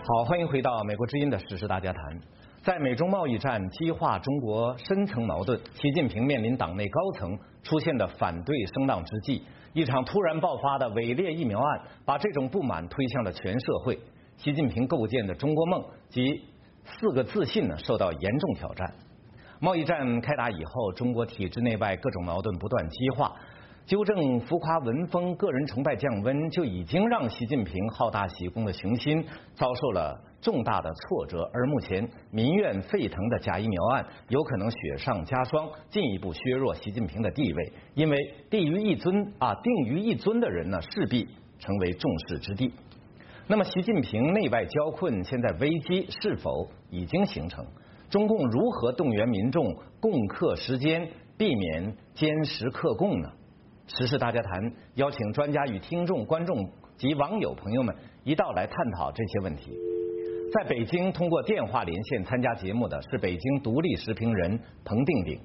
好，欢迎回到美国之音的时事大家谈。在美中贸易战激化中国深层矛盾，习近平面临党内高层出现的反对声浪之际，一场突然爆发的伪劣疫苗案，把这种不满推向了全社会。习近平构建的中国梦及4个自信呢，受到严重挑战。贸易战开打以后，中国体制内外各种矛盾不断激化。纠正浮夸文风、个人崇拜降温，就已经让习近平好大喜功的雄心遭受了重大的挫折。而目前民怨沸腾的假疫苗案，有可能雪上加霜，进一步削弱习近平的地位。因为定于一尊的人呢，势必成为众矢之的。那么，习近平内外交困，现在危机是否已经形成？中共如何动员民众共克时艰，避免坚实克共呢？时事大家谈，邀请专家与听众、观众及网友朋友们一道来探讨这些问题。在北京通过电话连线参加节目的是北京独立时评人彭定鼎。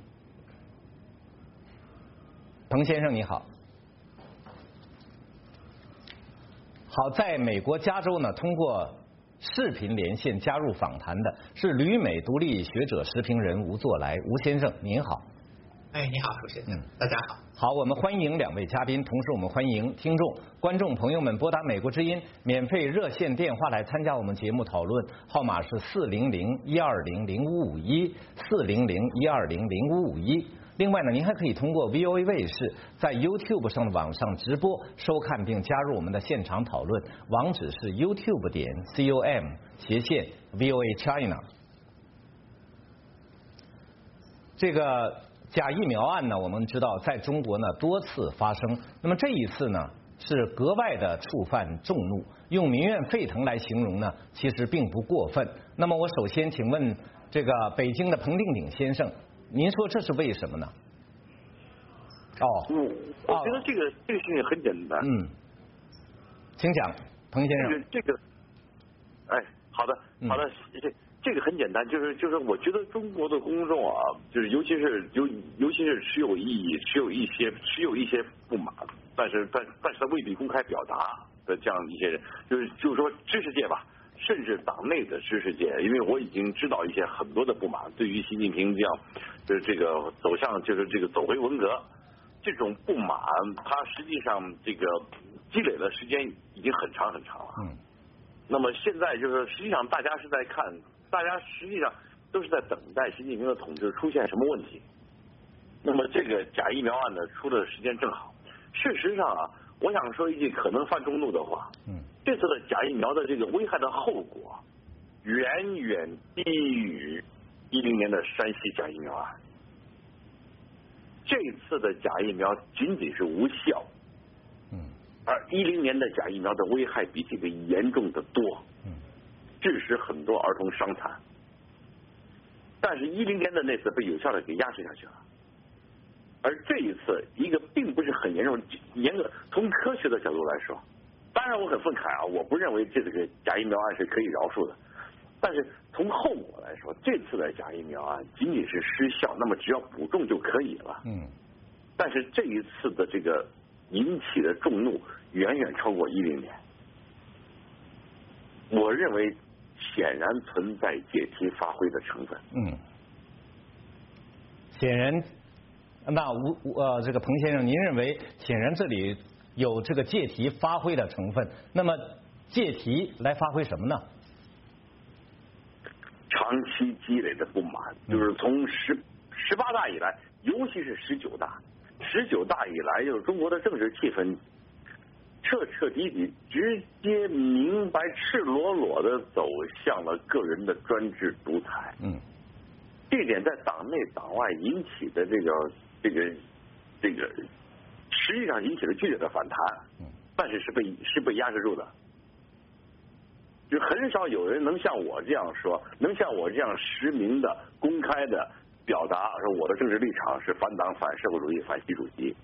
彭先生你好。好，在美国加州呢，通过视频连线加入访谈的是旅美独立学者时评人吴作来。吴先生您好。 哎，你好，主持人，大家好。 好，我们欢迎2位嘉宾，同时我们欢迎听众、观众朋友们拨打美国之音免费热线电话来参加我们节目讨论，号码是400-120-0551，400-120-0551。另外呢，您还可以通过 VOA 卫视在 YouTube 上的网上直播收看并加入我们的现场讨论，网址是 youtube.com/VOA China。这个假疫苗案呢，我们知道在中国呢多次发生，那么这一次呢是格外的触犯众怒，用民怨沸腾来形容呢，其实并不过分。那么我首先请问这个北京的彭定鼎先生，您说这是为什么呢？ 我觉得这个事情很简单。 请讲，彭先生。 好的，这个很简单，就是我觉得中国的公众啊，就是尤其是持有一些不满，但是他未必公开表达的这样一些人，就是说知识界吧，甚至党内的知识界，因为我已经知道一些很多的不满，对于习近平这样这个走向这个走回文革这种不满，它实际上这个积累的时间已经很长很长了。那么现在实际上大家是在看。大家实际上都是在等待习近平的统治出现什么问题。那么这个假疫苗案呢出的时间正好。事实上啊，我想说一句可能犯众怒的话。这次的假疫苗的这个危害的后果，远远低于2010年的山西假疫苗案。这次的假疫苗仅仅是无效。而2010年的假疫苗的危害比这个严重的多。致使很多儿童伤残，但是2010年的那次被有效的给压制下去了，而这一次一个并不是很严重，从科学的角度来说，当然我很愤慨啊，我不认为这个假疫苗案是可以饶恕的，但是从后果来说，这次的假疫苗案仅仅是失效，那么只要补种就可以了。但是这一次的这个引起的众怒远远超过2010年，我认为。显然存在借题发挥的成分。 显然，那这个彭先生，您认为显然这里有这个借题发挥的成分？那么借题来发挥什么呢？ 长期积累的不满，就是从18大以来，尤其是19大，19大以来，就是中国的政治气氛。彻底直接明白赤裸裸的走向了个人的专制独裁。这点在党内党外引起的这个实际上引起了剧烈的反弹。但是是被压制住的。就很少有人能像我这样说，能像我这样实名的公开的表达说我的政治立场是反党反社会主义反习主席。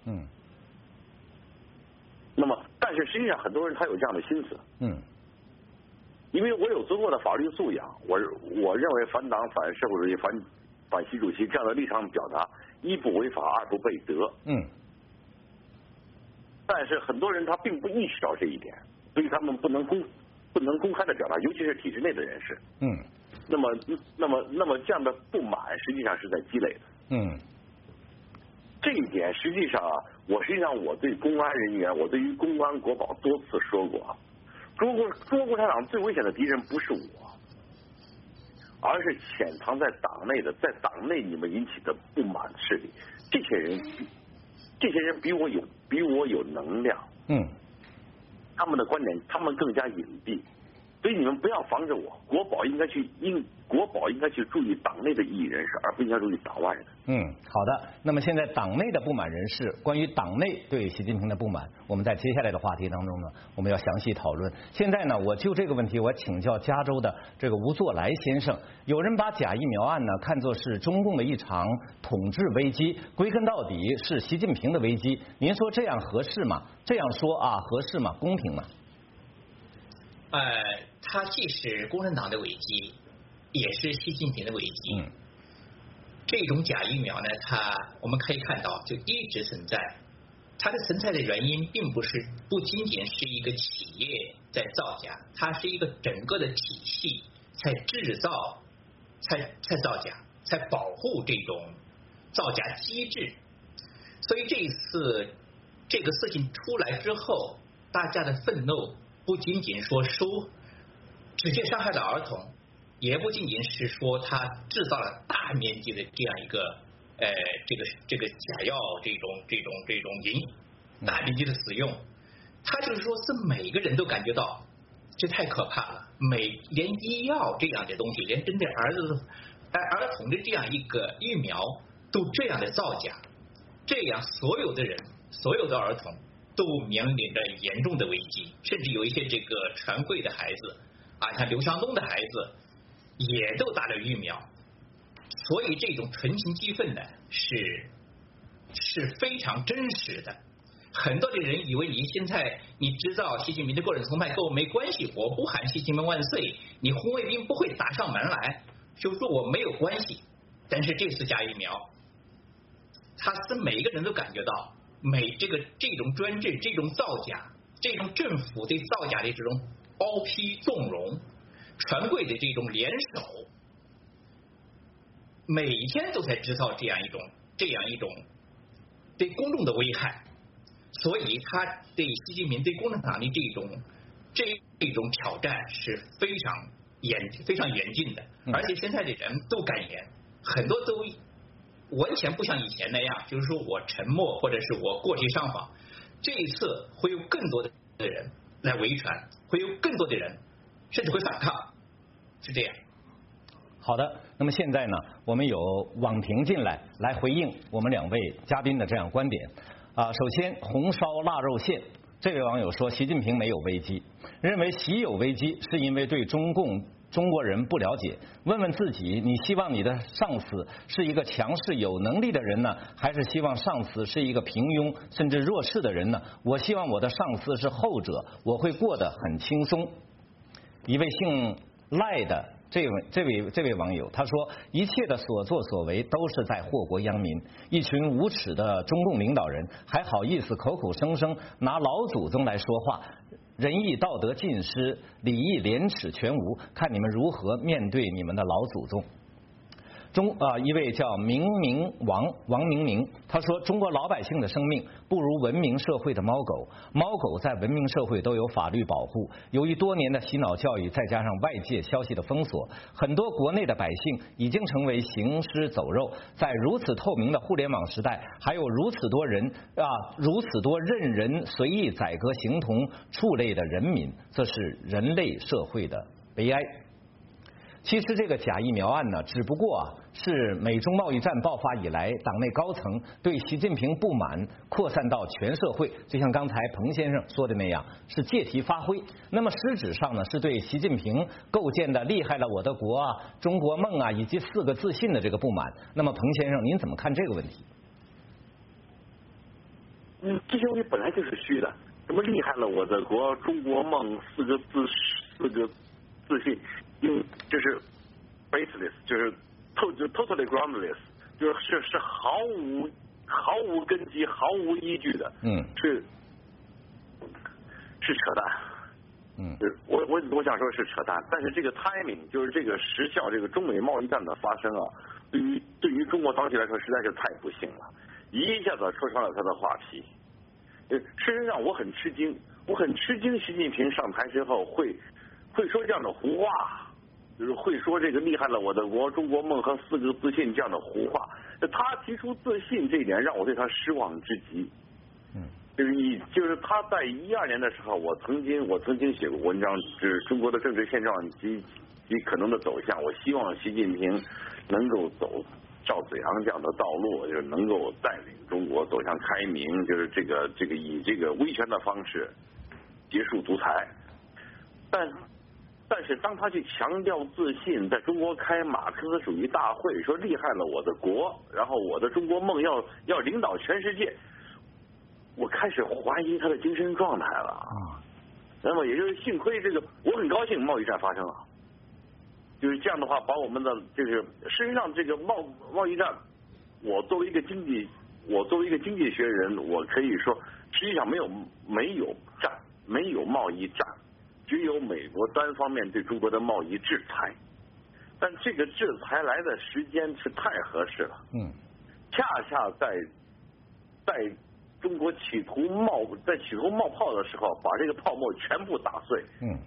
那么，但是实际上很多人他有这样的心思。因为我有足够的法律素养，我认为反党反社会主义反习主席这样的立场表达，一不违法，二不背德。但是很多人他并不意识到这一点，所以他们不能不能公开的表达，尤其是体制内的人士。那么这样的不满实际上是在积累的。这一点实际上我对公安人员，我对于公安国保多次说过，中国共产党最危险的敌人不是我，而是潜藏在党内的，在党内你们引起的不满势力。这些人比我有能量。他们的观点，他们更加隐蔽，所以你们不要防着我。国保应该去注意党内的异议人士，而不应该注意党外的。 好的。那么现在党内的不满人士，关于党内对习近平的不满，我们在接下来的话题当中呢，我们要详细讨论。现在呢，我就这个问题，我请教加州的这个吴作来先生。有人把假疫苗案呢看作是中共的一场统治危机，归根到底是习近平的危机。您说这样合适吗？这样说合适吗？公平吗？ 它既是共产党的危机，也是习近平的危机。这种假疫苗呢，我们可以看到就一直存在。它的存在的原因不仅仅是一个企业在造假，它是一个整个的体系在制造、在造假，在保护这种造假机制。所以这一次这个事情出来之后，大家的愤怒不仅仅说直接伤害了儿童，也不仅仅是说他制造了大面积的这样一个这个假药这种大面积的使用，他就是说是每个人都感觉到这太可怕了，连医药这样的东西，连针对儿童的这样一个疫苗都这样的造假，这样所有的人所有的儿童都面临着严重的危机，甚至有一些这个权贵的孩子像刘强东的孩子也都打了疫苗。所以这种群情激愤呢是非常真实的。很多的人以为你制造习近平的个人崇拜跟我没关系，我不喊习近平万岁，你红卫兵不会打上门来，就说我没有关系。但是这次假疫苗，它是每一个人都感觉到这种专制、这种造假、这种政府对造假的这种包庇纵容、权贵的这种联手，每天都在制造这样一种对公众的危害。所以他对习近平对共产党的这种挑战是非常严峻的。而且现在的人都敢言，很多都完全不像以前那样，就是说我沉默或者是我过去上访。这一次会有更多的人来维权，会有更多的人甚至会反抗，是这样。 好的，那么现在呢，我们有网评进来回应我们两位嘉宾的这样观点。首先红烧腊肉馅这位网友说，习近平没有危机，认为习有危机是因为对中国人不了解。问问自己，你希望你的上司是一个强势有能力的人呢，还是希望上司是一个平庸甚至弱势的人呢？我希望我的上司是后者，我会过得很轻松。一位姓赖的这位网友他说，一切的所作所为都是在祸国殃民，一群无耻的中共领导人还好意思口口声声拿老祖宗来说话，仁义道德尽失，礼义廉耻全无，看你们如何面对你们的老祖宗。一位叫王明明，他说，中国老百姓的生命不如文明社会的猫狗，猫狗在文明社会都有法律保护。由于多年的洗脑教育，再加上外界消息的封锁，很多国内的百姓已经成为行尸走肉。在如此透明的互联网时代，还有如此多任人随意宰割形同畜类的人民，这是人类社会的悲哀。其实这个假疫苗案呢，只不过是美中贸易战爆发以来，党内高层对习近平不满扩散到全社会，就像刚才彭先生说的那样，是借题发挥。那么实质上呢，是对习近平构建的厉害了我的国中国梦以及4个自信的这个不满。那么彭先生，您怎么看这个问题？ 这些东西本来就是虚的，什么厉害了我的国中国梦4个自信，就是 baseless， 就是 totally groundless， 就是毫无根基、毫无依据的，是扯淡。 我想说是扯淡，但是这个 timing 就是这个时效，这个中美贸易战的发生啊，对于中国当局来说实在是太不幸了，一下子戳穿了他的话题。事实上我很吃惊，习近平上台之后会说这样的胡话，就是会说这个厉害了我的国中国梦和4个自信这样的胡话。他提出自信这一点让我对他失望之极。就是他在2012年的时候，我曾经写过文章，就是中国的政治现状及可能的走向。我希望习近平能够走赵紫阳这样的道路，就是能够带领中国走向开明，就是这个以这个威权的方式结束独裁。但是当他去强调自信，在中国开马克思主义大会，说厉害了我的国，然后我的中国梦要领导全世界。我开始怀疑他的精神状态了啊，那么也就是幸亏这个，我很高兴贸易战发生了，就是这样的话，把我们的就是实际上这个贸易战，我作为一个经济学人，我可以说实际上没有贸易战，只有美国单方面对中国的贸易制裁，但这个制裁来的时间是太合适了，恰恰在中国企图冒泡的时候，把这个泡沫全部打碎。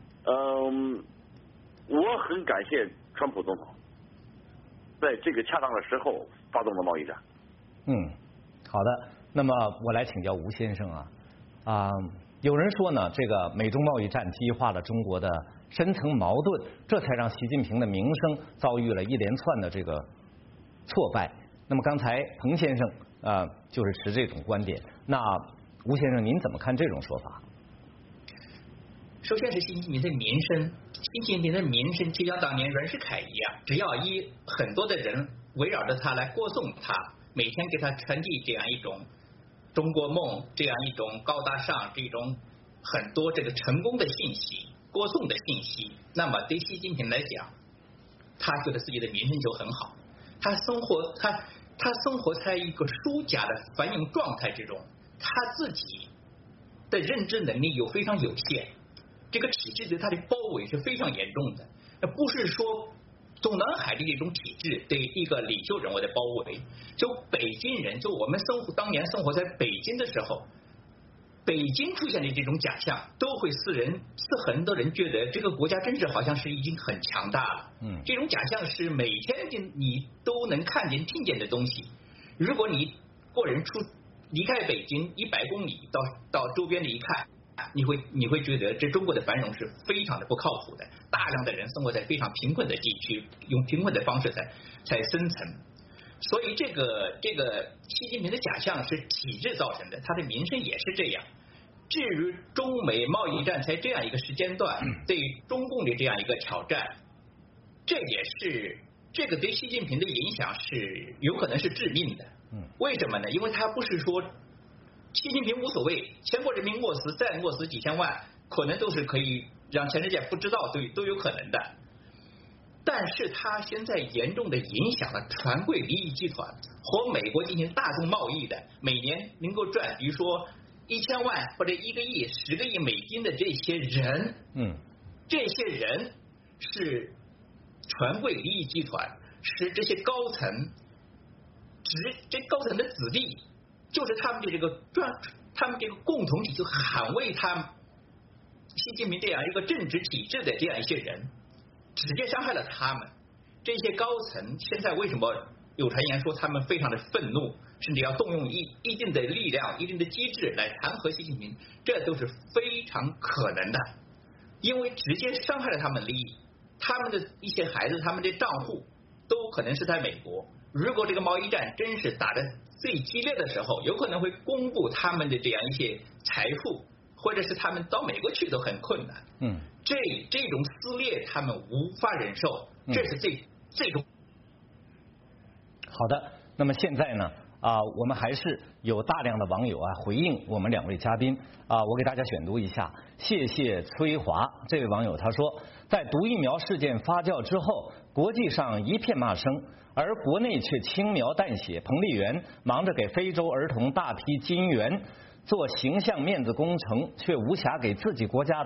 我很感谢川普总统在这个恰当的时候发动了贸易战。 好的。那么我来请教吴先生有人说呢，这个美中贸易战激化了中国的深层矛盾，这才让习近平的名声遭遇了一连串的这个挫败。那么刚才彭先生就是持这种观点，那吴先生您怎么看这种说法？ 首先是习近平的名声，习近平的名声就像当年袁世凯一样，只要很多的人围绕着他来歌颂他，每天给他传递这样一种中国梦，这样一种高大上，这种很多这个成功的信息，歌颂的信息，那么对习近平来讲，他觉得自己的名声就很好，他生活在一个输家的繁荣状态之中，他自己的认知能力又非常有限，这个体制对他的包围是非常严重的。不是说中南海的这种体制对一个领袖人物的包围，就北京人，就我们当年生活在北京的时候，北京出现的这种假象，都会使很多人觉得这个国家真是好像是已经很强大了。这种假象是每天你都能看见、听见的东西。如果你个人离开北京100公里到周边的一看，你会觉得这中国的繁荣是非常的不靠谱的，大量的人生活在非常贫困的地区，用贫困的方式在生存。所以这个习近平的假象是体制造成的，他的名声也是这样。至于中美贸易战在这样一个时间段对中共的这样一个挑战，这个对习近平的影响是有可能是致命的。为什么呢？因为他不是说习近平无所谓，全国人民饿死再饿死几千万，可能都是可以让全世界不知道，都有可能的。但是他现在严重的影响了船贵利益集团和美国进行大宗贸易的，每年能够赚比如说1000万或者1个亿、10个亿美金的这些人，这些人是船贵利益集团，是这些高层，这高层的子弟，就是他们的这个共同体，就捍卫他习近平这样一个政治体制的这样一些人，直接伤害了他们。这些高层现在为什么有传言说他们非常的愤怒，甚至要动用一定的力量、一定的机制来弹劾习近平，这都是非常可能的，因为直接伤害了他们利益。他们的一些孩子，他们的账户都可能是在美国。如果这个贸易战真是打得最激烈的时候，有可能会公布他们的这样一些财富，或者是他们到美国去都很困难。这种撕裂他们无法忍受，这是最终。 好的，那么现在呢我们还是有大量的网友回应我们2位嘉宾我给大家选读一下。谢谢崔华这位网友他说，在毒疫苗事件发酵之后，国际上一片骂声，而国内却轻描淡写。彭丽媛忙着给非洲儿童大批基因源做形象面子工程，却无暇给自己国家的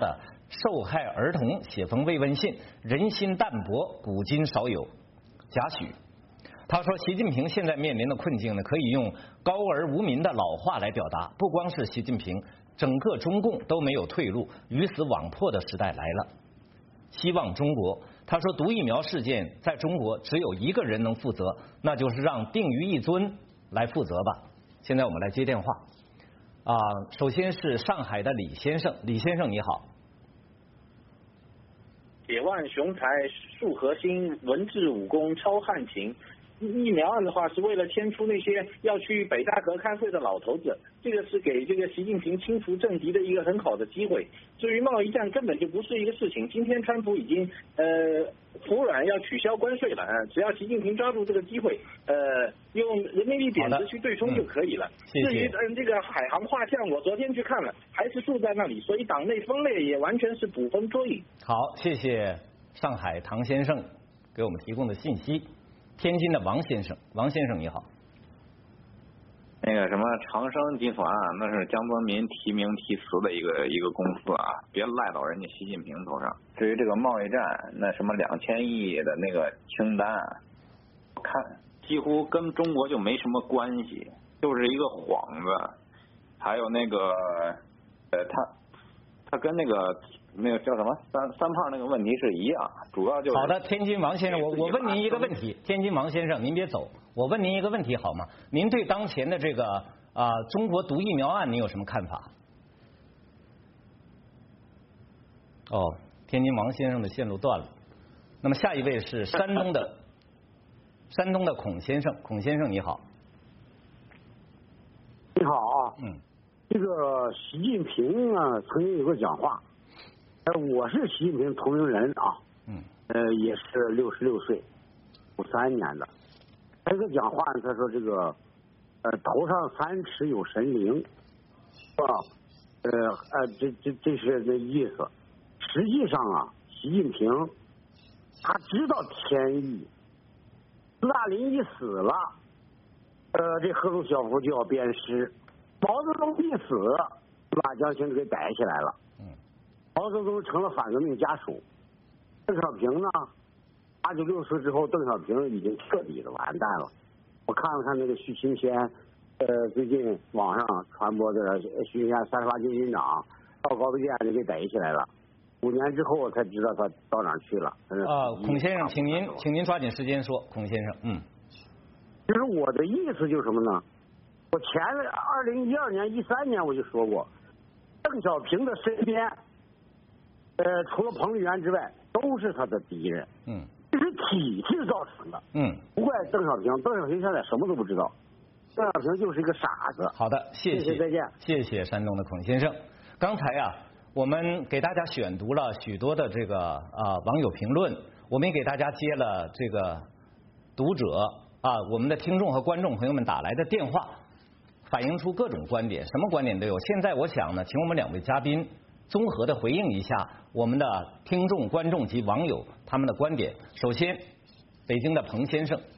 受害儿童写封慰问信，人心淡薄，古今少有。贾诩他说，习近平现在面临的困境呢，可以用高而无民的老话来表达。不光是习近平，整个中共都没有退路，鱼死网破的时代来了。希望中国，他说，毒疫苗事件在中国只有一个人能负责，那就是让定于一尊来负责吧。现在我们来接电话。首先是上海的李先生，李先生你好。 铁腕雄才树核心，文治武功超汉秦。疫苗案的话，是为了牵出那些要去北戴河开会的老头子，这个是给这个习近平清除政敌的一个很好的机会。至于贸易战，根本就不是一个事情。今天川普已经服软要取消关税了啊，只要习近平抓住这个机会，用人民币贬值去对冲就可以了。 谢谢。 至于这个海航画像，我昨天去看了，还是住在那里，所以党内分裂也完全是捕风捉影。 好，谢谢上海唐先生给我们提供的信息。天津的王先生，王先生你好。 那个什么长生集团啊，那是江泽民提名提辞的一个公司啊，别赖到人家习近平头上。至于这个贸易战，那什么2000亿的那个清单，我看几乎跟中国就没什么关系，就是一个幌子。还有那个他跟那个叫什么三胖那个问题是一样，主要就是好的。天津王先生，我问您一个问题，天津王先生您别走，我问您一个问题好吗？您对当前的这个中国毒疫苗案您有什么看法？天津王先生的线路断了。那么下一位是山东的孔先生，孔先生你好。 你好啊，这个习近平啊，曾经有个讲话，我是习近平同龄人啊，也是66岁，53年的。这个讲话他说这个头上3尺有神灵，是吧？这是那意思。实际上啊，习近平他知道天意，斯大林一死了，这赫鲁晓夫就要鞭尸，毛泽东一死，把江青给逮起来了。毛泽东成了反革命家属，邓小平呢，86岁之后，邓小平已经彻底的完蛋了。我看了看那个徐清先，最近网上传播的徐清先38军军长到高碑店就给逮起来了，5年之后才知道他到哪儿去了。 孔先生，请您抓紧时间说，孔先生， 就是我的意思就是什么呢？我2012年、13年我就说过，邓小平的身边。除了彭丽媛之外，都是他的敌人。这是体制造成的。不怪邓小平，邓小平现在什么都不知道，邓小平就是一个傻子。 好的，谢谢， 再见。 谢谢山东的孔先生。刚才我们给大家选读了许多的这个网友评论，我们也给大家接了这个读者我们的听众和观众朋友们打来的电话，反映出各种观点，什么观点都有。现在我想呢，请我们2位嘉宾综合的回应一下我们的听众、观众及网友他们的观点。首先，北京的彭先生，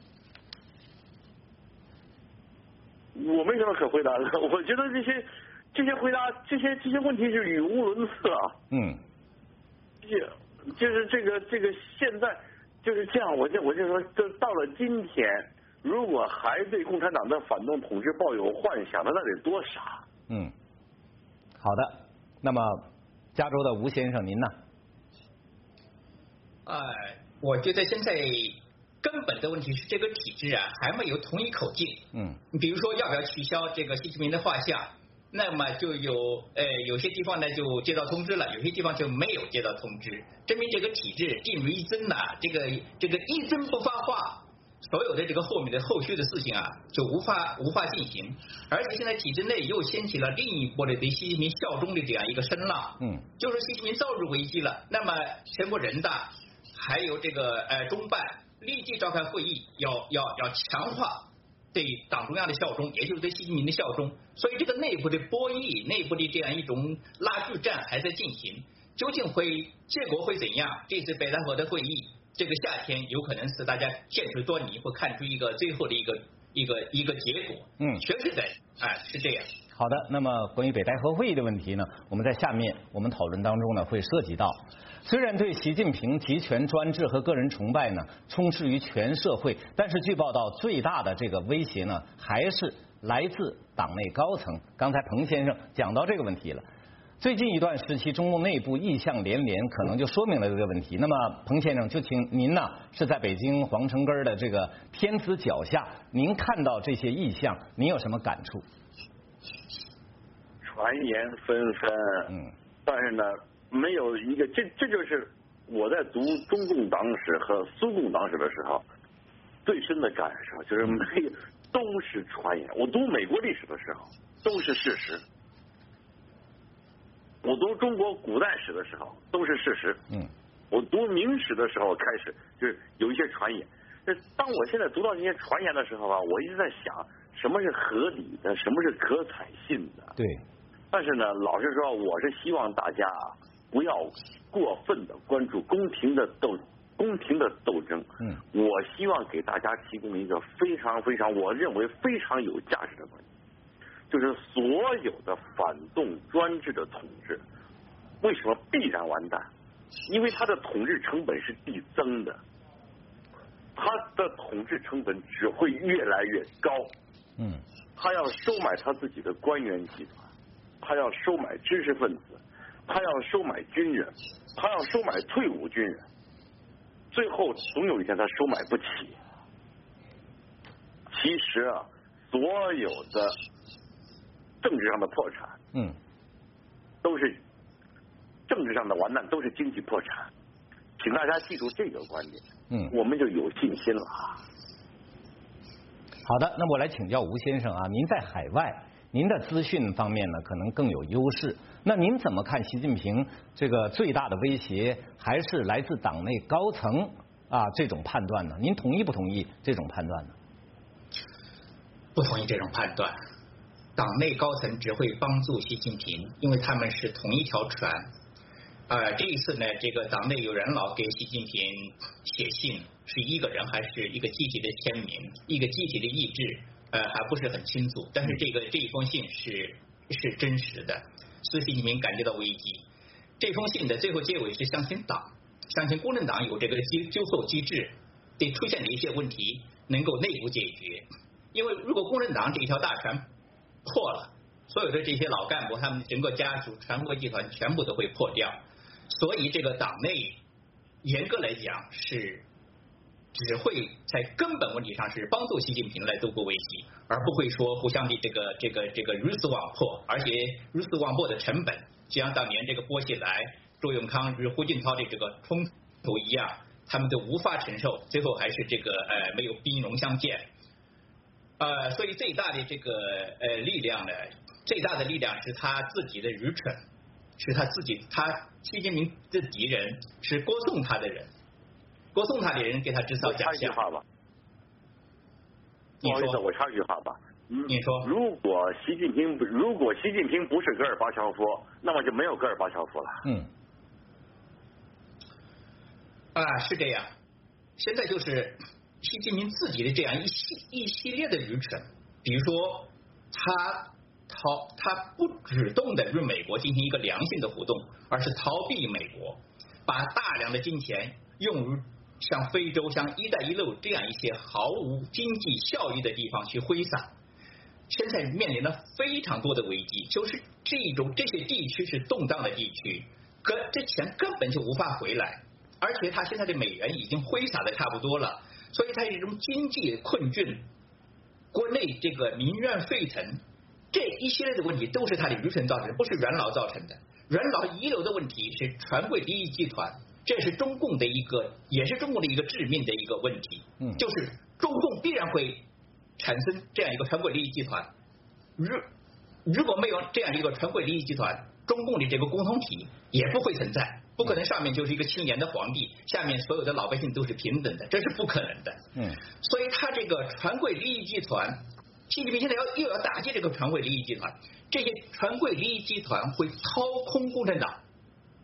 我没什么可回答的，我觉得这些回答这些问题是语无伦次啊。就是这个现在就是这样，我就说，这到了今天，如果还对共产党的反动统治抱有幻想的，那得多傻。 好的，那么。加州的吴先生，您呢？ 我觉得现在根本的问题是这个体制还没有统一口径。你比如说要不要取消这个习近平的画像，那么就有些地方呢就接到通知了，有些地方就没有接到通知，证明这个体制定如一尊这个一尊不发话，所有的这个后续的事情就无法进行。而且现在体制内又掀起了另一波的对习近平效忠的这样一个声浪。就是习近平遭遇危机了，那么全国人大还有这个中办立即召开会议，要强化对党中央的效忠，也就是对习近平的效忠。所以这个内部的博弈，内部的这样一种拉锯战还在进行，究竟结果会怎样？这次北戴河的会议，这个夏天有可能是大家见出端倪，会看出一个最后的一个结果。确实是这样。 好的，那么关于北戴河会议的问题呢，我们在下面我们讨论当中呢会涉及到，虽然对习近平集权专制和个人崇拜呢充斥于全社会，但是据报道最大的这个威胁呢还是来自党内高层。刚才彭先生讲到这个问题了。最近一段时期，中共内部异象连连，可能就说明了这个问题。那么，彭先生，就请您呢是在北京皇城根的这个天子脚下，您看到这些异象，您有什么感触？ 传言纷纷，但是呢，没有一个，这就是我在读中共党史和苏共党史的时候最深的感受，就是没有都是传言。我读美国历史的时候都是事实。我读中国古代史的时候都是事实，我读明史的时候开始就是有一些传言。当我现在读到这些传言的时候啊，我一直在想什么是合理的，什么是可采信的。 对。 但是呢，老实说，我是希望大家不要过分的关注宫廷的斗争。我希望给大家提供一个非常我认为非常有价值的观点。就是所有的反动专制的统治，为什么必然完蛋？因为它的统治成本是递增的，它的统治成本只会越来越高。他要收买他自己的官员集团，他要收买知识分子，他要收买军人，他要收买退伍军人，最后总有一天他收买不起。其实啊，所有的政治上的破产，都是政治上的完蛋，都是经济破产。请大家记住这个观点，我们就有信心了。 好的，那么我来请教吴先生啊，您在海外，您的资讯方面呢可能更有优势。那您怎么看习近平这个最大的威胁还是来自党内高层啊这种判断呢？您同意不同意这种判断呢？ 不同意这种判断。党内高层只会帮助习近平，因为他们是同一条船。这一次呢，这个党内有元老给习近平写信，是一个人还是一个集体的签名，一个集体的意志，还不是很清楚。但是这一封信是真实的，所以习近平感觉到危机。这封信的最后结尾是相信共产党有这个纠错机制，对出现的一些问题能够内部解决。因为如果共产党这条大船破了，所有的这些老干部他们整个家属全国集团全部都会破掉，所以这个党内严格来讲是只会在根本问题上是帮助习近平来度过危机，而不会说互相的这个鱼死网破，而且鱼死网破的成本就像当年这个薄熙来、周永康与胡锦涛的这个冲突一样，他们都无法承受，最后还是这个没有兵戎相见。所以最大的这个力量呢，最大的力量是他自己的愚蠢，是他习近平的敌人是歌颂他的人给他制造假象。 插一句话吧，不好意思，我插一句话吧。 你说， 如果习近平不是戈尔巴乔夫，那么就没有戈尔巴乔夫了。 是这样。现在就是习近平自己的这样一系列的愚蠢，比如说他不主动的与美国进行一个良性的互动，而是逃避美国，把大量的金钱用于像非洲、像一带一路这样一些毫无经济效益的地方去挥洒。现在面临了非常多的危机，就是这些地区是动荡的地区，这钱根本就无法回来，而且他现在的美元已经挥洒的差不多了。所以它是一种经济困境，国内这个民怨沸腾，这一系列的问题都是他的愚蠢造成的，不是元老造成的。元老遗留的问题是权贵利益集团，这是中共的也是中共的一个致命的一个问题。就是中共必然会产生这样一个权贵利益集团。如果没有这样一个权贵利益集团，中共的这个共同体也不会存在。不可能上面就是一个清廉的皇帝，下面所有的老百姓都是平等的，这是不可能的。所以他这个权贵利益集团，习近平现在又要打击这个权贵利益集团，这些权贵利益集团会掏空共产党，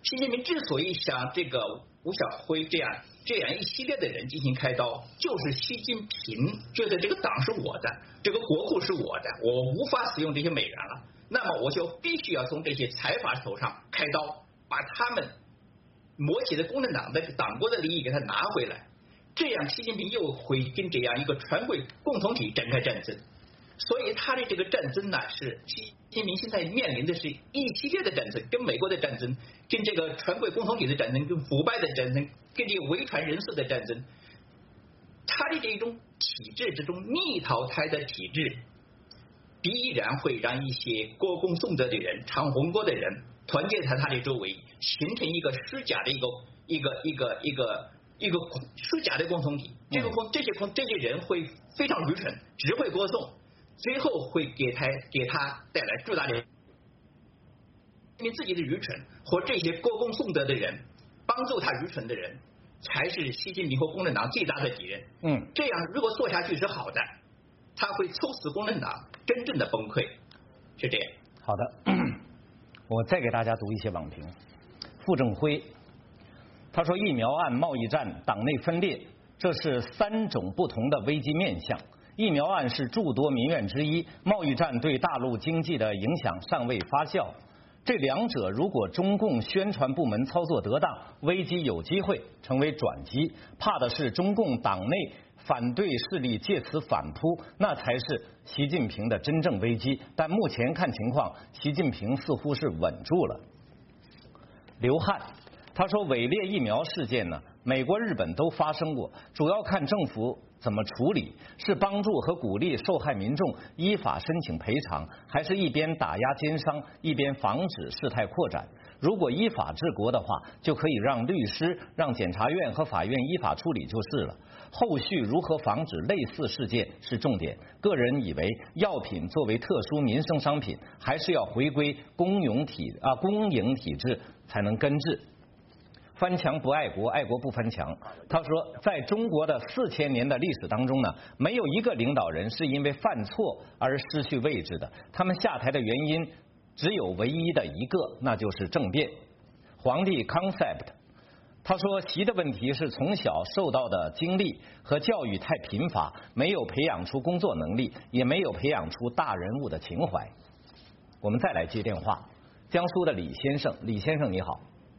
习近平之所以向这个吴晓辉这样一系列的人进行开刀，就是习近平觉得这个党是我的，这个国库是我的，我无法使用这些美元了，那么我就必须要从这些财阀手上开刀，把他们磨起的共产党的党国的利益给他拿回来，这样习近平又会跟这样一个全国共同体展开战争。所以他的这个战争呢，是习近平现在面临的是一系列的战争，跟美国的战争，跟这个全国共同体的战争，跟腐败的战争，跟这个维权人士的战争。他的这种体制，这种逆淘汰的体制，必然会让一些歌功颂德的人、唱红歌的人团结在他的周围，形成一个虚假的一个虚假的共同体。这些人会非常愚蠢，只会歌颂。最后会给他带来巨大的，因为自己的愚蠢和这些歌功颂德的人，帮助他愚蠢的人，才是习近平和共产党最大的敌人。这样如果做下去是好的，他会促使共产党真正的崩溃，是这样。 好的，我再给大家读一些网评。傅政辉他说，疫苗案、贸易战、党内分裂，这是3种不同的危机面向。疫苗案是诸多民怨之一，贸易战对大陆经济的影响尚未发酵。这两者如果中共宣传部门操作得当，危机有机会成为转机。怕的是中共党内反对势力借此反扑，那才是习近平的真正危机。但目前看情况，习近平似乎是稳住了。刘汉他说，伪劣疫苗事件呢，美国、日本都发生过，主要看政府怎么处理，是帮助和鼓励受害民众依法申请赔偿，还是一边打压奸商，一边防止事态扩展？如果依法治国的话，就可以让律师、让检察院和法院依法处理就是了。后续如何防止类似事件是重点。个人以为，药品作为特殊民生商品，还是要回归公营体制才能根治。翻墙不爱国，爱国不翻墙。他说，在中国的4000年的历史当中呢，没有一个领导人是因为犯错而失去位置的，他们下台的原因只有唯一的一个，那就是政变。皇帝 concept 他说，习的问题是从小受到的经历和教育太贫乏，没有培养出工作能力，也没有培养出大人物的情怀。我们再来接电话，江苏的李先生，李先生你好。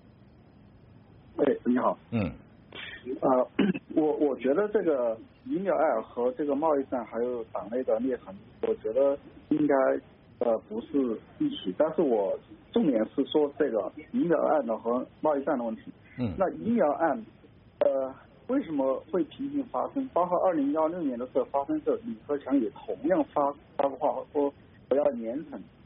你好。我觉得这个疫苗案和这个贸易战还有党内的裂痕，我觉得应该不是一起，但是我重点是说这个疫苗案的和贸易战的问题。那疫苗案为什么会频频发生？包括2016年的时候发生这，李克强也同样发过话说我要严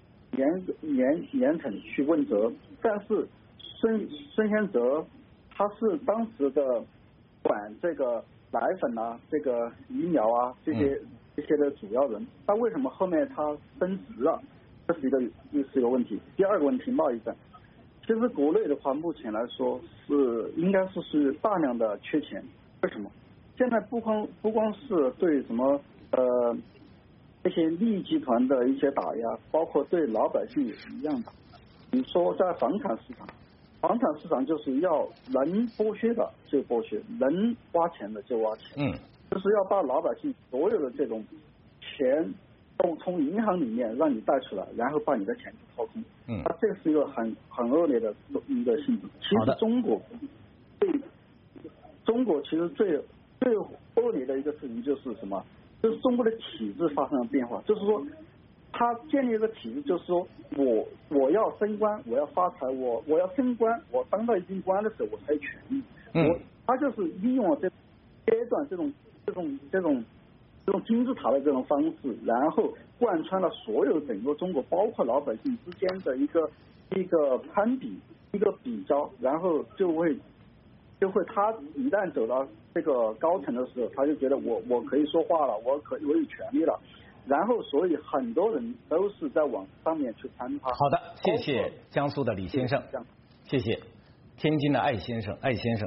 惩去问责，但是孙先泽他是当时的管这个奶粉啊、这个疫苗啊这些的主要人，他为什么后面他升职了？这是一个问题。第二个问题，贸易战，其实国内的话，目前来说应该是大量的缺钱。为什么？现在不光是对什么这些利益集团的一些打压，包括对老百姓也是一样的。你说在房产市场就是要能剥削的就剥削，能挖钱的就挖钱，就是要把老百姓所有的这种钱都从银行里面让你带出来，然后把你的钱掏空。它这是一个很恶劣的一个性质。其实中国其实最恶劣的一个事情就是什么？就是中国的体制发生了变化，就是说。他建立一个体制，就是说我要升官，我要发财，我要升官，我当到一定官的时候，我才有权利。他就是利用这阶段这种金字塔的这种方式，然后贯穿了所有整个中国，包括老百姓之间的一个攀比，一个比较，然后就会他一旦走到这个高层的时候，他就觉得我可以说话了，我有权利了。然后，所以很多人都是在往上面去攀他。好的，谢谢江苏的李先生，谢谢天津的艾先生。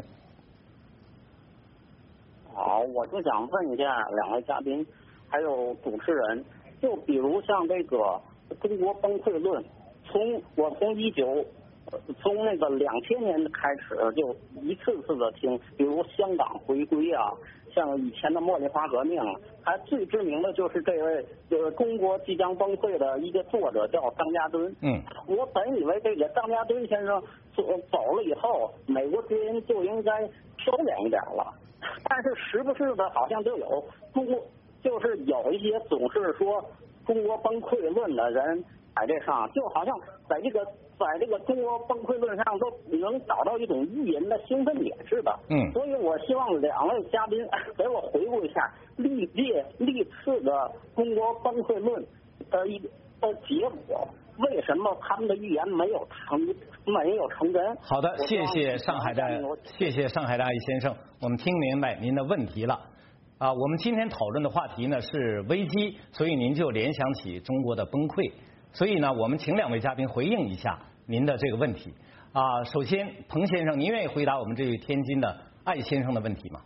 好，我就想问一下2位嘉宾，还有主持人，就比如像这个中国崩溃论，我从19 从那个2000年开始就一次次的听，比如香港回归啊，像以前的茉莉花革命，还最知名的就是这位中国即将崩溃的一个作者叫张家敦。我本以为这个张家敦先生走了以后，美国之音就应该收敛一点了，但是时不时的好像就有就是有一些总是说中国崩溃论的人在这上，就好像在这个中国崩溃论上都能找到一种预言的兴奋点似的。所以我希望两位嘉宾给我回顾一下历次的中国崩溃论的结果，为什么他们的预言没有成真？ 好的，谢谢上海的阿姨先生，我们听明白您的问题了。我们今天讨论的话题呢是危机，所以您就联想起中国的崩溃。所以呢，我们请两位嘉宾回应一下您的这个问题。首先，彭先生，您愿意回答我们这位天津的艾先生的问题吗？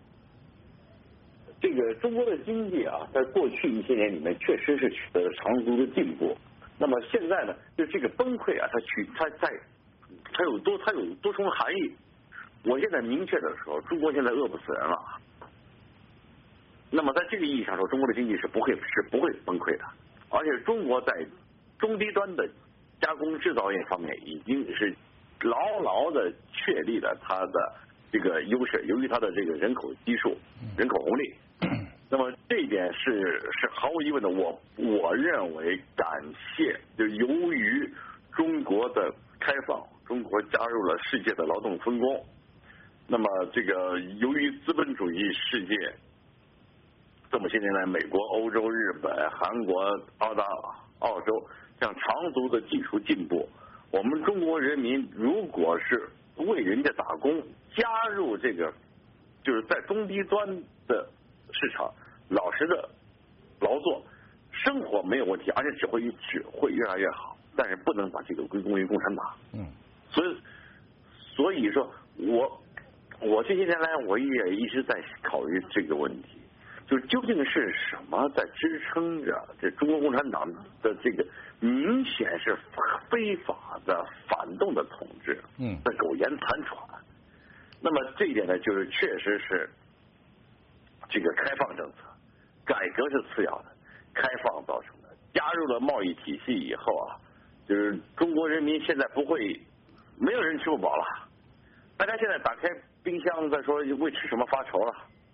这个中国的经济啊，在过去一些年里面确实是取得了长足的进步。那么现在呢，就这个崩溃啊，它有多重含义。我现在明确的说，中国现在饿不死人了。那么在这个意义上说，中国的经济是不会崩溃的，而且中国在中低端的加工制造业方面已经是牢牢的确立了它的这个优势，由于它的这个人口基数、人口红利。那么这一点是毫无疑问的。我认为就由于中国的开放，中国加入了世界的劳动分工。那么这个由于资本主义世界这么些年来，美国、欧洲、日本、韩国、澳洲这样长足的技术进步，我们中国人民如果是为人家打工，加入这个就是在中低端的市场老实的劳作，生活没有问题，而且只会越来越好。但是不能把这个归功于共产党。所以说我这些年来我也一直在考虑这个问题。就是究竟是什么在支撑着这中国共产党的这个明显是非法的反动的统治，在苟延残喘。那么这一点呢，就是确实是这个开放政策，改革是次要的，开放造成的。加入了贸易体系以后啊，就是中国人民现在没有人吃不饱了，大家现在打开冰箱再说为吃什么发愁了。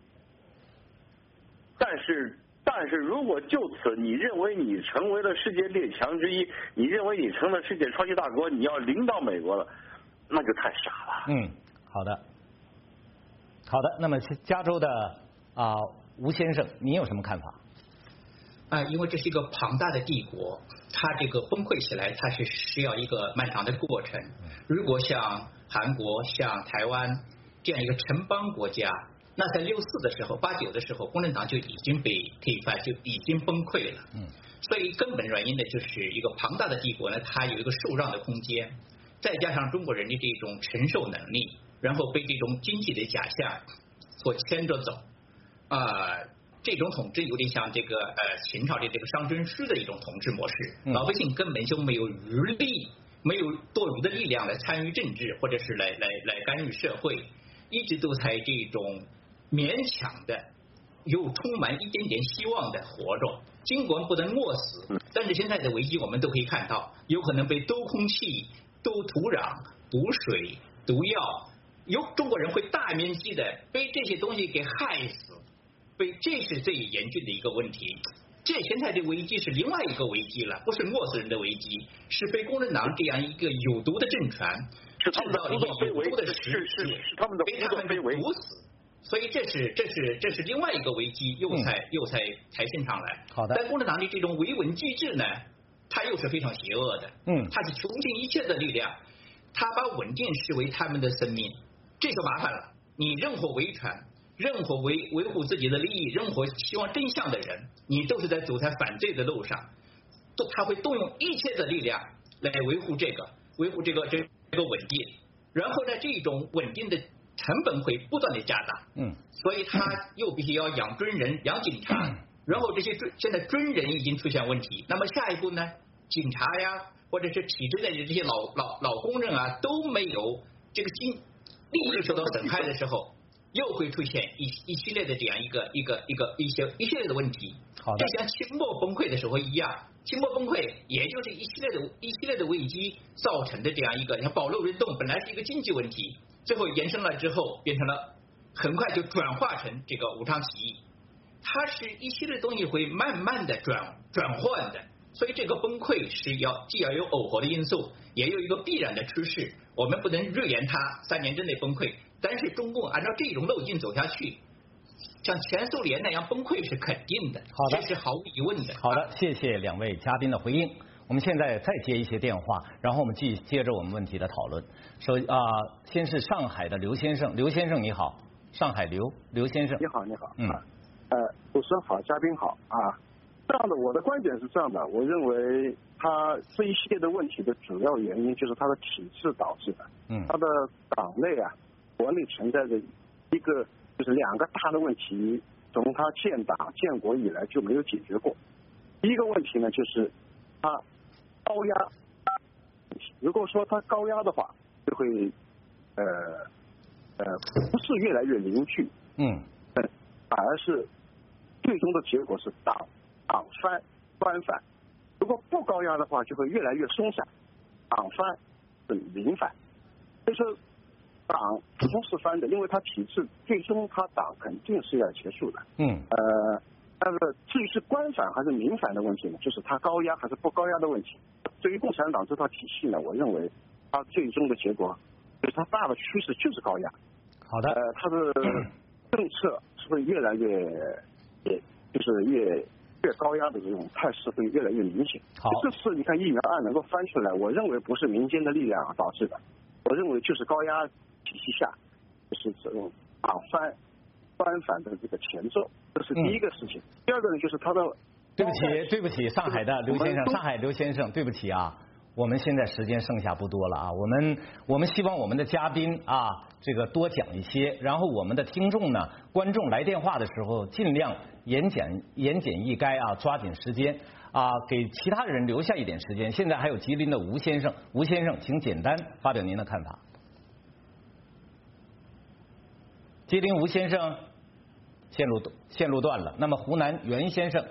但是如果就此你认为你成为了世界列强之一，你认为你成了世界超级大国，你要领导美国了，那就太傻了。 好的。那么加州的吴先生，您有什么看法？ 因为这是一个庞大的帝国，它这个崩溃起来，它是需要一个漫长的过程。如果像韩国、像台湾这样一个城邦国家，那在64的时候、89的时候，共产党就已经被推翻，就已经崩溃了。所以根本原因呢，就是一个庞大的帝国呢，它有一个受让的空间，再加上中国人的这种承受能力，然后被这种经济的假象所牵着走。这种统治有点像这个秦朝的这个商君师的一种统治模式，老百姓根本就没有余力，没有多余的力量来参与政治，或者是来干预社会，一直都在这种勉强的又充满一点点希望的活着，尽管不能饿死，但是现在的危机我们都可以看到，有可能被毒空气、毒土壤、毒水、毒药，中国人会大面积的被这些东西给害死，这是最严峻的一个问题。这现在的危机是另外一个危机了，不是饿死人的危机，是被共产党这样一个有毒的政权制造了一个有毒的实体，被他们毒死。所以这是另外一个危机，又才现上来。 好的。 但共产党的这种维稳机制呢，它又是非常邪恶的。它是穷尽一切的力量，它把稳定视为他们的生命，这就麻烦了。你任何维权，任何维护自己的利益，任何希望真相的人，你都是在走在反罪的路上。他会动用一切的力量来维护这个稳定，然后呢，这种稳定的成本会不断的加大。所以他又必须要养军人、养警察，然后这些现在军人已经出现问题，那么下一步呢， 警察呀，或者是体制内的这些老工人啊，都没有这个利益受到损害的时候，又会出现一系列的这样一系列的问题。就像清末崩溃的时候一样，清末崩溃也就是一系列的危机造成的这样一个，你看保路运动本来是一个经济问题，最后延伸了之后变成了很快就转化成这个武昌起义，它是一系列东西会慢慢的转换的，所以这个崩溃是既要有耦合的因素，也有一个必然的趋势，我们不能预言它3年之内崩溃，但是中共按照这种路径走下去，像前苏联那样崩溃是肯定的，这是毫无疑问的。 好的，谢谢2位嘉宾的回应。我们现在再接一些电话，然后我们接着我们问题的讨论。先是上海的刘先生，刘先生你好，上海刘先生， 你好。主持人好，嘉宾好啊。这样的，我的观点是这样的，我认为他这一系列的问题的主要原因就是他的体制导致的。他的党内啊，国内存在着一个就是2个大的问题，从他建党建国以来就没有解决过。第一个问题呢，就是他高压。如果说他高压的话，就会不是越来越凝聚，反而是最终的结果是党翻官反。如果不高压的话，就会越来越松散，党翻是民反。所以说党始终是翻的，因为他体制最终他党肯定是要结束的。但是至于是官反还是民反的问题呢，就是他高压还是不高压的问题。对于共产党这套体系呢，我认为它最终的结果就是它大的趋势就是高压。 好的。 它的政策是会越来越高压的这种态势会越来越明显。 好， 这次你看疫苗案能够翻出来，我认为不是民间的力量导致的，我认为就是高压体系下就是这种党翻官反的这个前奏，这是第一个事情。第二个呢，就是他的对不起，上海的刘先生，上海刘先生，对不起啊，我们现在时间剩下不多了啊，我们希望我们的嘉宾啊，这个多讲一些，然后我们的听众呢，观众来电话的时候尽量言简意赅啊，抓紧时间啊，给其他人留下一点时间。现在还有吉林的吴先生，吴先生，请简单发表您的看法。吉林吴先生线路断了，那么湖南袁先生。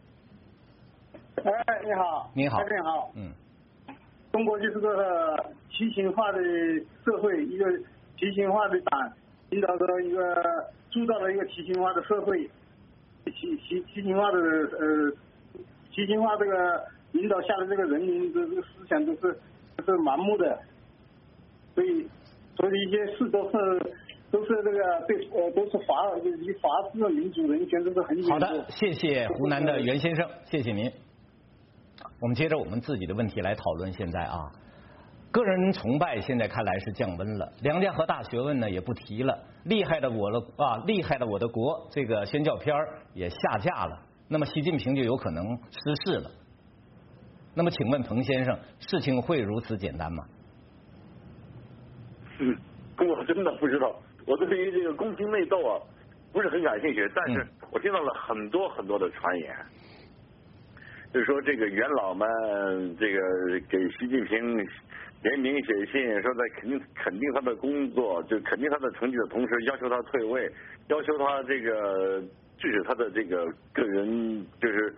你好。 你好。 你好。中国就是个畸形化的社会，一个畸形化的党领导着一个铸造了一个畸形化的社会，畸形化这个领导下的这个人民的这个思想都是盲目的，所以一些事都是这个都是以法治民主人权都是很严重。 好的，谢谢湖南的袁先生，谢谢您。我们接着我们自己的问题来讨论。现在啊，个人崇拜现在看来是降温了，梁家河大学问呢也不提了，厉害的我的国这个宣教片也下架了，那么习近平就有可能失势了。那么请问彭先生，事情会如此简单吗？ 我真的不知道，我对于这个宫廷内斗啊不是很感兴趣，但是我听到了很多很多的传言。就是说，这个元老们这个给习近平联名写信，说在肯定他的工作，就肯定他的成绩的同时，要求他退位，要求他这个制止他的这个个人就是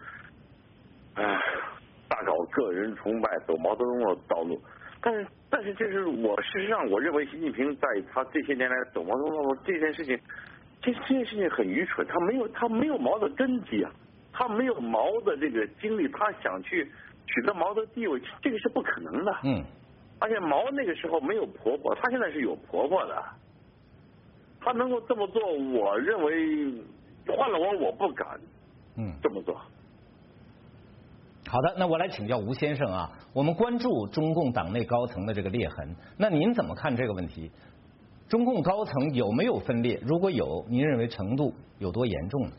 大搞个人崇拜，走毛泽东的道路。但是这是事实上我认为习近平在他这些年来走毛泽东道路这件事情很愚蠢，他没有毛的根基啊。他没有毛的这个精力，他想去取得毛的地位，这个是不可能的。而且毛那个时候没有婆婆，他现在是有婆婆的，他能够这么做，我认为换了我不敢这么做。 好的，那我来请教吴先生啊，我们关注中共党内高层的这个裂痕，那您怎么看这个问题？中共高层有没有分裂？如果有，您认为程度有多严重呢？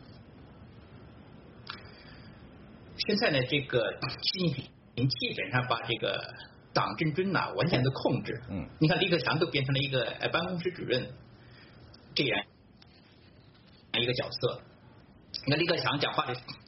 现在呢，这个习近平基本上把这个党政军完全的控制。你看李克强都变成了一个办公室主任这样一个角色。那李克强讲话的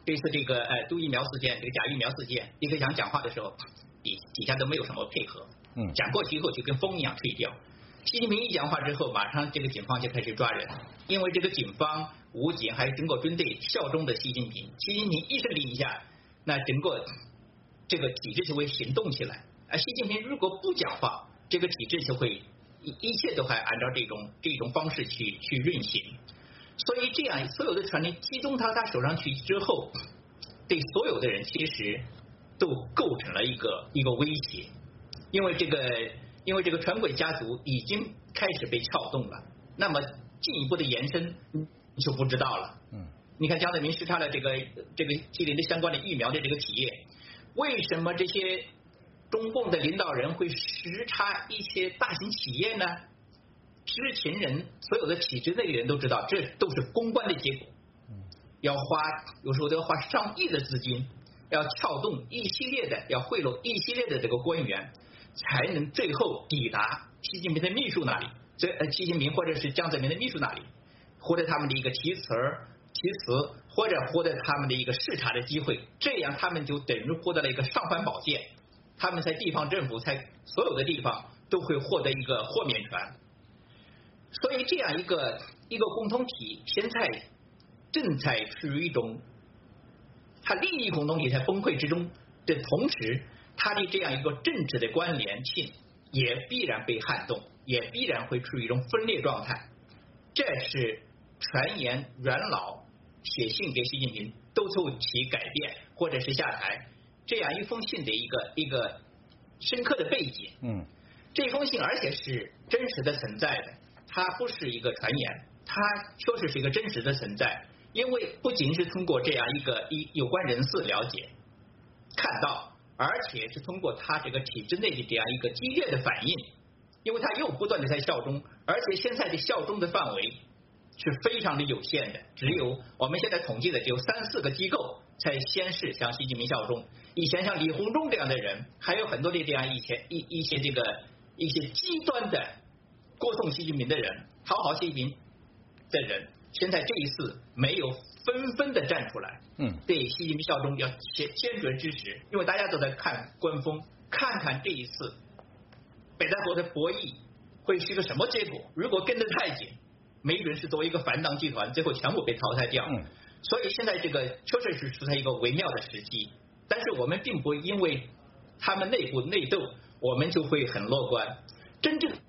这次这个毒疫苗事件，这个假疫苗事件，李克强讲话的时候，底下都没有什么配合，讲过去以后就跟风一样吹掉。习近平一讲话之后，马上这个警方就开始抓人，因为这个警方、武警还有整个军队效忠的习近平，习近平一声令下，那整个这个体制就会行动起来。习近平如果不讲话，这个体制就会一切都还按照这种方式去运行。所以这样所有的权力集中他手上去之后，对所有的人其实都构成了一个威胁，因为这个权贵家族已经开始被撬动了，那么进一步的延伸就不知道了。你看江泽民视察了这个吉林的相关的疫苗的这个企业，为什么这些中共的领导人会视察一些大型企业呢？知情人，所有的体制内的人都知道，这都是公关的结果，有时候都要花上亿的资金，要撬动一系列的，要贿赂一系列的这个官员，才能最后抵达习近平的秘书那里，习近平或者是江泽民的秘书那里，获得他们的一个题词，或者获得他们的一个视察的机会，这样他们就等于获得了一个尚方宝剑，他们在地方政府，在所有的地方都会获得一个豁免权。所以这样一个共同体现在正在处于一种它利益共同体在崩溃之中的同时，它的这样一个政治的关联性也必然被撼动，也必然会处于一种分裂状态。这是传言元老写信给习近平督促其改变或者是下台这样一封信的一个深刻的背景。这封信而且是真实的存在的，它不是一个传言，它确实是一个真实的存在。因为不仅是通过这样一个有关人士了解看到，而且是通过他这个体制内的这样一个激烈的反应，因为他又不断的在效忠，而且现在的效忠的范围是非常的有限的，只有我们现在统计的只有3-4个机构才宣誓向习近平效忠。以前像李鸿忠这样的人，还有很多的这样一些极端的歌颂习近平的人，讨好习近平的人，现在这一次没有纷纷的站出来，对习近平效忠要坚决支持，因为大家都在看官风，看看这一次北戴河的博弈会是个什么结果。如果跟得太紧，没准是作为一个反党集团，最后全部被淘汰掉。所以现在这个确实是处在一个微妙的时机，但是我们并不因为他们内部内斗，我们就会很乐观。真正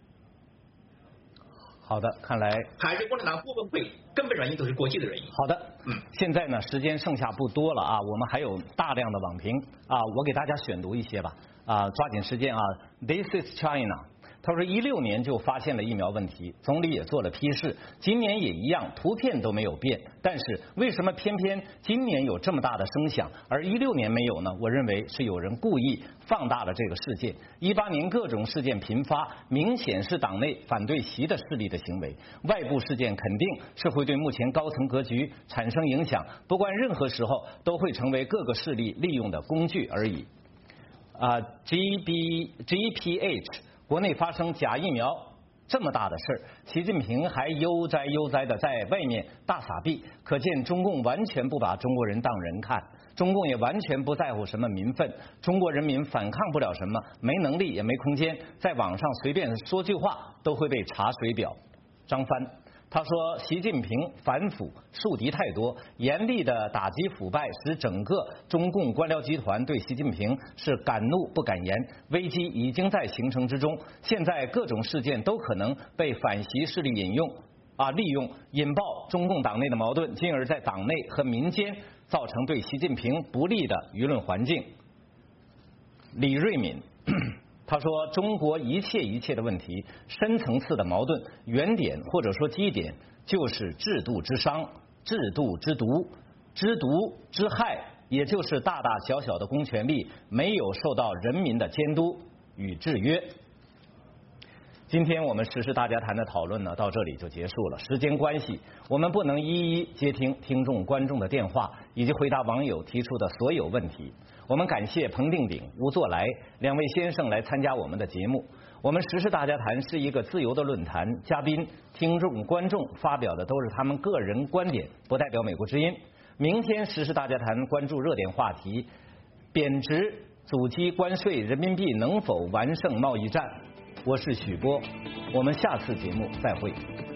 好的，看来还是共产党不崩溃，根本原因都是国际的原因。 好的，现在呢，时间剩下不多了啊，我们还有大量的网评啊，我给大家选读一些吧啊，抓紧时间啊。This is China。他说16年就发现了疫苗问题，总理也做了批示，今年也一样，图片都没有变，但是为什么偏偏今年有这么大的声响，而16年没有呢？我认为是有人故意放大了这个事件。18年各种事件频发，明显是党内反对习的势力的行为，外部事件肯定是会对目前高层格局产生影响，不管任何时候都会成为各个势力利用的工具而已。GPH。国内发生假疫苗这么大的事儿，习近平还悠哉悠哉的在外面大撒币，可见中共完全不把中国人当人看，中共也完全不在乎什么民愤，中国人民反抗不了什么，没能力也没空间，在网上随便说句话都会被查水表。张帆他说，习近平反腐树敌太多，严厉的打击腐败，使整个中共官僚集团对习近平是敢怒不敢言，危机已经在形成之中。现在各种事件都可能被反习势力利用，引爆中共党内的矛盾，进而在党内和民间造成对习近平不利的舆论环境。李瑞敏他说，中国一切的问题，深层次的矛盾原点或者说基点，就是制度之伤、制度之毒、之毒之害，也就是大大小小的公权力没有受到人民的监督与制约。今天我们时事大家谈的讨论呢，到这里就结束了。时间关系，我们不能一一接听听众观众的电话，以及回答网友提出的所有问题。我们感谢彭定鼎、吴作来两位先生来参加我们的节目。我们时事大家谈是一个自由的论坛，嘉宾、听众、观众发表的都是他们个人观点，不代表美国之音。 明天时事大家谈关注热点话题：贬值、阻击关税，人民币能否完胜贸易战？我是许波，我们下次节目再会。